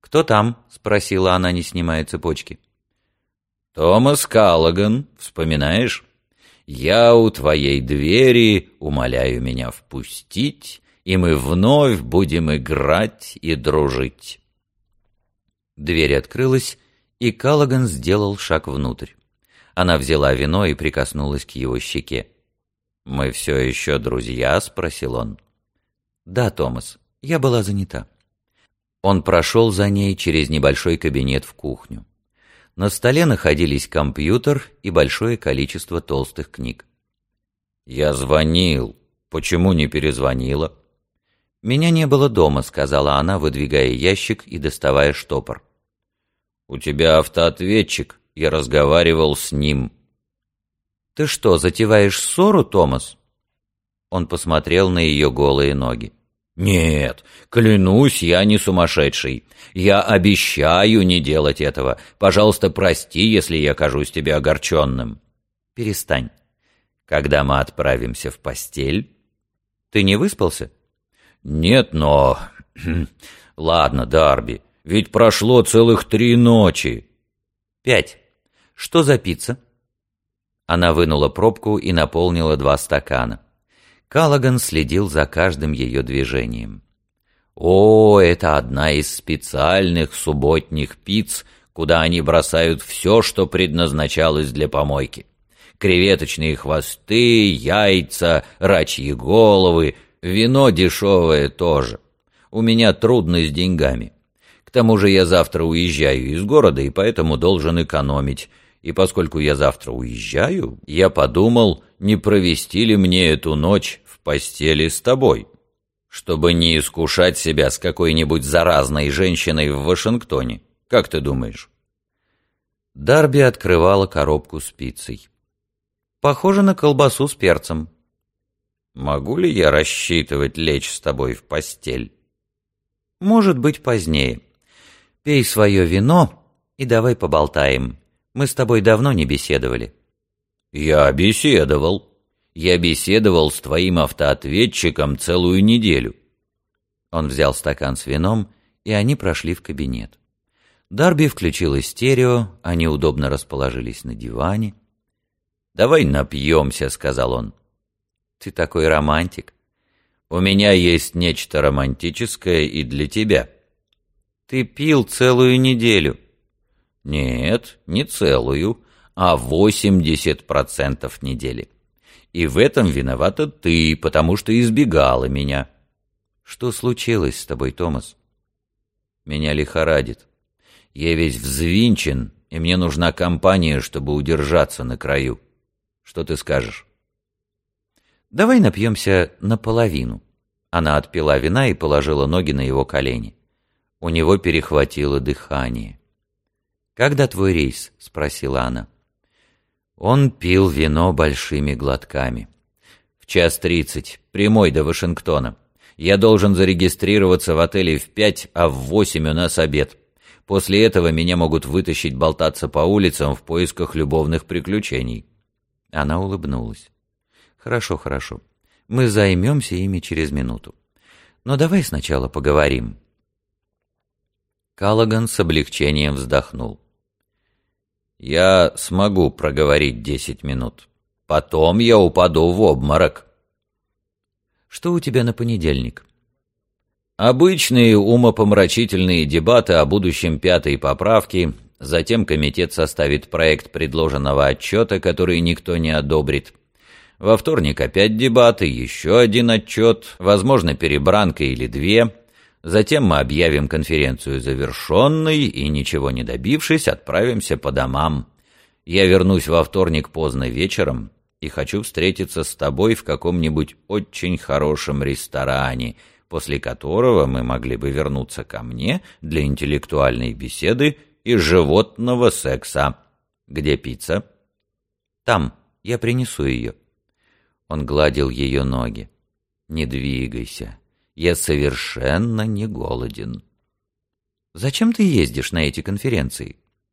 «Кто там?» — спросила она, не снимая цепочки. «Томас Каллоган, вспоминаешь? Я у твоей двери, умоляю меня впустить, и мы вновь будем играть и дружить». Дверь открылась, и Каллоган сделал шаг внутрь. Она взяла вино и прикоснулась к его щеке. «Мы все еще друзья?» — спросил он. «Да, Томас, я была занята». Он прошел за ней через небольшой кабинет в кухню. На столе находились компьютер и большое количество толстых книг. «Я звонил. Почему не перезвонила?» «Меня не было дома», — сказала она, выдвигая ящик и доставая штопор. «У тебя автоответчик. Я разговаривал с ним». «Ты что, затеваешь ссору, Томас?» Он посмотрел на ее голые ноги. «Нет, клянусь, я не сумасшедший. Я обещаю не делать этого. Пожалуйста, прости, если я кажусь тебе огорченным». «Перестань. Когда мы отправимся в постель?» «Ты не выспался?» «Нет, но...» «Ладно, Дарби, ведь прошло целых 3 ночи». 5. Что за пицца?» Она вынула пробку и наполнила 2 стакана. Каллоган следил за каждым ее движением. «О, это одна из специальных субботних пиц, куда они бросают все, что предназначалось для помойки. Креветочные хвосты, яйца, рачьи головы, вино дешевое тоже. У меня трудно с деньгами. К тому же я завтра уезжаю из города, и поэтому должен экономить. И поскольку я завтра уезжаю, я подумал, не провести ли мне эту ночь в постели с тобой, чтобы не искушать себя с какой-нибудь заразной женщиной в Вашингтоне. Как ты думаешь?» Дарби открывала коробку с пиццей. «Похоже на колбасу с перцем». «Могу ли я рассчитывать лечь с тобой в постель?» «Может быть, позднее. Пей свое вино и давай поболтаем. Мы с тобой давно не беседовали». «Я беседовал. Я беседовал с твоим автоответчиком целую неделю». Он взял стакан с вином, и они прошли в кабинет. Дарби включила стерео, они удобно расположились на диване. «Давай напьемся», — сказал он. «Ты такой романтик». «У меня есть нечто романтическое и для тебя». «Ты пил целую неделю». «Нет, не целую, а 80% недели. И в этом виновата ты, потому что избегала меня». «Что случилось с тобой, Томас?» «Меня лихорадит. Я весь взвинчен, и мне нужна компания, чтобы удержаться на краю. Что ты скажешь?» «Давай напьемся наполовину». Она отпила вина и положила ноги на его колени. У него перехватило дыхание. «Когда твой рейс?» — спросила она. Он пил вино большими глотками. «В 1:30, прямой до Вашингтона. Я должен зарегистрироваться в отеле в 5, а в 8 у нас обед. После этого меня могут вытащить болтаться по улицам в поисках любовных приключений». Она улыбнулась. «Хорошо, хорошо. Мы займемся ими через минуту. Но давай сначала поговорим». Каллоган с облегчением вздохнул. «Я смогу проговорить 10 минут. Потом я упаду в обморок». «Что у тебя на понедельник?» «Обычные умопомрачительные дебаты о будущем 5-й поправки. Затем комитет составит проект предложенного отчета, который никто не одобрит. Во вторник опять дебаты, еще один отчет, возможно, перебранка или 2. Затем мы объявим конференцию завершенной и, ничего не добившись, отправимся по домам. Я вернусь во вторник поздно вечером и хочу встретиться с тобой в каком-нибудь очень хорошем ресторане, после которого мы могли бы вернуться ко мне для интеллектуальной беседы и животного секса. Где пицца?» «Там, я принесу ее». Он гладил ее ноги. «Не двигайся. Я совершенно не голоден». «Зачем ты ездишь на эти конференции?»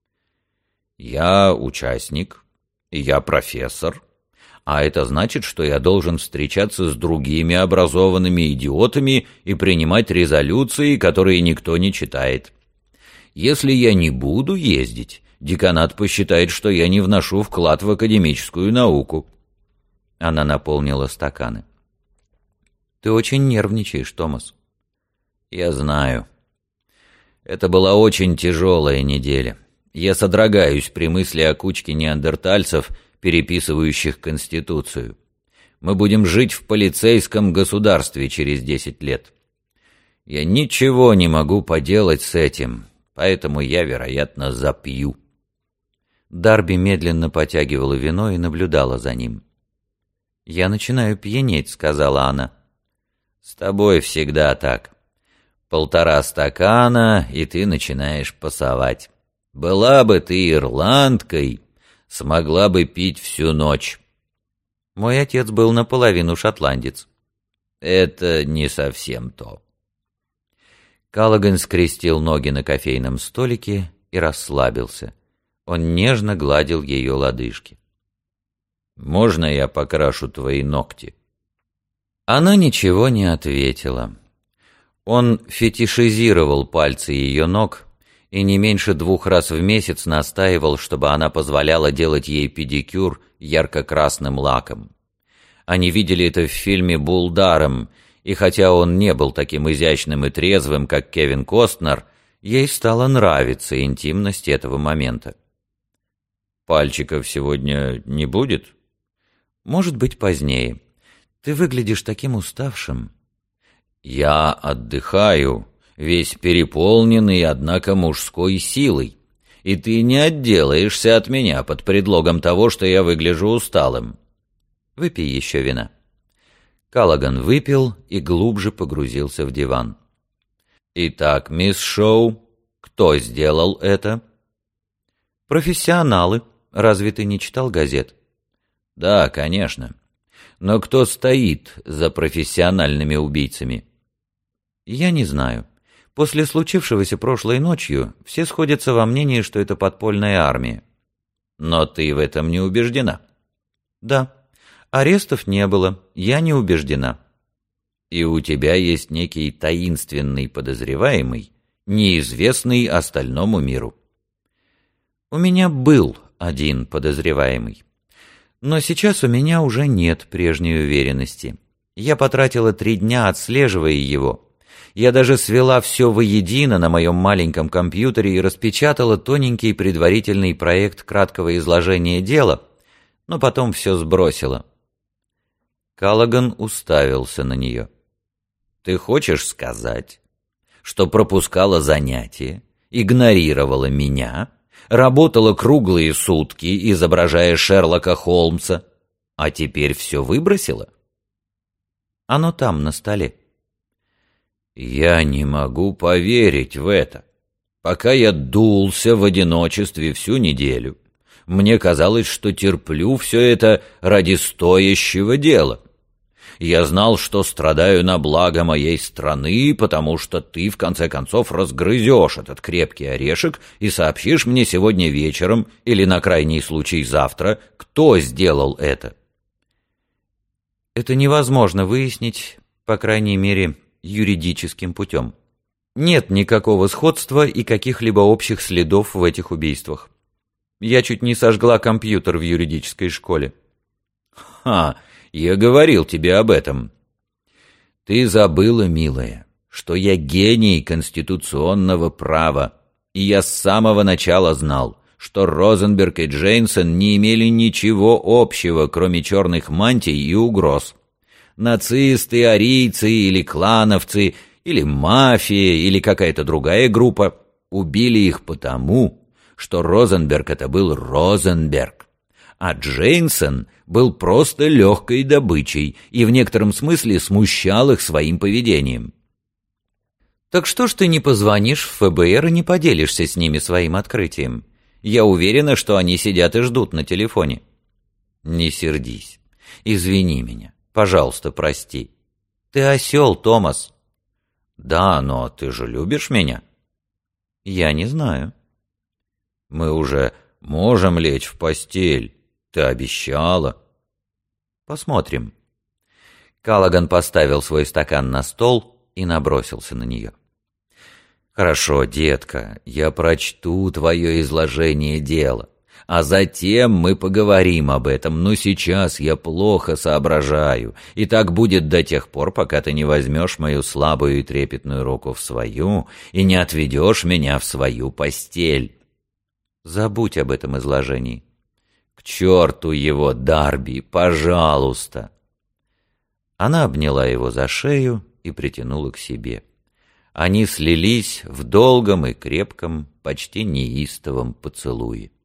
«Я участник, и я профессор, а это значит, что я должен встречаться с другими образованными идиотами и принимать резолюции, которые никто не читает. Если я не буду ездить, деканат посчитает, что я не вношу вклад в академическую науку». Она наполнила стаканы. «Ты очень нервничаешь, Томас». «Я знаю. Это была очень тяжелая неделя. Я содрогаюсь при мысли о кучке неандертальцев, переписывающих Конституцию. Мы будем жить в полицейском государстве через 10 лет. Я ничего не могу поделать с этим, поэтому я, вероятно, запью». Дарби медленно потягивала вино и наблюдала за ним. «Я начинаю пьянеть», — сказала она. «С тобой всегда так. 1,5 стакана, и ты начинаешь пасовать. Была бы ты ирландкой, смогла бы пить всю ночь». «Мой отец был наполовину шотландец». «Это не совсем то». Каллоган скрестил ноги на кофейном столике и расслабился. Он нежно гладил ее лодыжки. «Можно я покрашу твои ногти?» Она ничего не ответила. Он фетишизировал пальцы ее ног и не меньше 2 раз в месяц настаивал, чтобы она позволяла делать ей педикюр ярко-красным лаком. Они видели это в фильме «Булдаром», и хотя он не был таким изящным и трезвым, как Кевин Костнер, ей стало нравиться интимность этого момента. «Пальчиков сегодня не будет?» «Может быть, позднее. Ты выглядишь таким уставшим». «Я отдыхаю, весь переполненный, однако, мужской силой, и ты не отделаешься от меня под предлогом того, что я выгляжу усталым». «Выпей еще вина». Каллоган выпил и глубже погрузился в диван. «Итак, мисс Шоу, кто сделал это?» «Профессионалы. Разве ты не читал газет?» «Да, конечно. Но кто стоит за профессиональными убийцами?» «Я не знаю. После случившегося прошлой ночью все сходятся во мнении, что это подпольная армия». «Но ты в этом не убеждена?» «Да. Арестов не было. Я не убеждена». «И у тебя есть некий таинственный подозреваемый, неизвестный остальному миру?» «У меня был один подозреваемый. Но сейчас у меня уже нет прежней уверенности. Я потратила 3 дня, отслеживая его. Я даже свела все воедино на моем маленьком компьютере и распечатала тоненький предварительный проект краткого изложения дела, но потом все сбросила». Каллоган уставился на нее. «Ты хочешь сказать, что пропускала занятия, игнорировала меня, работала круглые сутки, изображая Шерлока Холмса, а теперь все выбросила?» «Оно там, на столе». «Я не могу поверить в это. Пока я дулся в одиночестве всю неделю, мне казалось, что терплю все это ради стоящего дела. Я знал, что страдаю на благо моей страны, потому что ты, в конце концов, разгрызешь этот крепкий орешек и сообщишь мне сегодня вечером или, на крайний случай, завтра, кто сделал это». «Это невозможно выяснить, по крайней мере, юридическим путем. Нет никакого сходства и каких-либо общих следов в этих убийствах. Я чуть не сожгла компьютер в юридической школе». «Ха! Я говорил тебе об этом. Ты забыла, милая, что я гений конституционного права, и я с самого начала знал, что Розенберг и Джейнсон не имели ничего общего, кроме черных мантий и угроз. Нацисты, арийцы или клановцы, или мафия, или какая-то другая группа убили их потому, что Розенберг это был Розенберг, а Джейнсон был просто легкой добычей и в некотором смысле смущал их своим поведением». «Так что ж ты не позвонишь в ФБР и не поделишься с ними своим открытием? Я уверена, что они сидят и ждут на телефоне». «Не сердись. Извини меня. Пожалуйста, прости». «Ты осел, Томас». «Да, но ты же любишь меня?» «Я не знаю». «Мы уже можем лечь в постель. Ты обещала». «Посмотрим». Каллоган поставил свой стакан на стол и набросился на нее. «Хорошо, детка, я прочту твое изложение дела, а затем мы поговорим об этом, но сейчас я плохо соображаю, и так будет до тех пор, пока ты не возьмешь мою слабую и трепетную руку в свою и не отведешь меня в свою постель». «Забудь об этом изложении». «К черту его, Дарби, пожалуйста!» Она обняла его за шею и притянула к себе. Они слились в долгом и крепком, почти неистовом поцелуе.